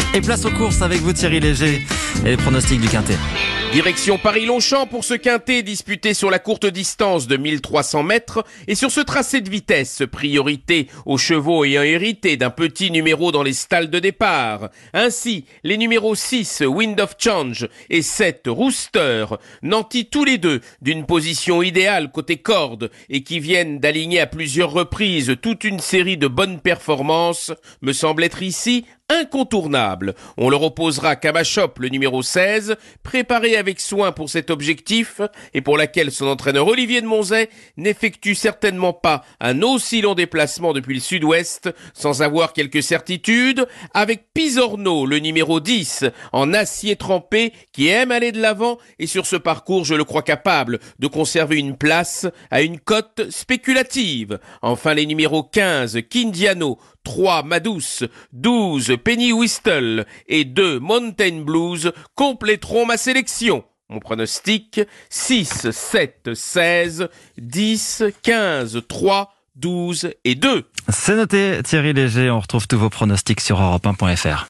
Et place aux courses avec vous Thierry Léger et les pronostics du Quintet. Direction Paris-Longchamp pour ce quintet disputé sur la courte distance de 1300 mètres et sur ce tracé de vitesse, priorité aux chevaux ayant hérité d'un petit numéro dans les stalles de départ. Ainsi, les numéros 6, Wind of Change et 7, Rooster, nantis tous les deux d'une position idéale côté corde et qui viennent d'aligner à plusieurs reprises toute une série de bonnes performances, me semble être ici incontournable. On leur opposera Kabachop, le numéro 16, préparé avec soin pour cet objectif et pour laquelle son entraîneur Olivier de Monzet n'effectue certainement pas un aussi long déplacement depuis le sud-ouest sans avoir quelques certitudes, avec Pisorno, le numéro 10, en acier trempé, qui aime aller de l'avant et sur ce parcours, je le crois capable de conserver une place à une cote spéculative. Enfin, les numéros 15, Kindiano, 3, Madouce, 12, Penny Whistle et 2, Mountain Blues compléteront ma sélection. Mon pronostic, 6, 7, 16, 10, 15, 3, 12 et 2. C'est noté Thierry Léger, on retrouve tous vos pronostics sur europe1.fr.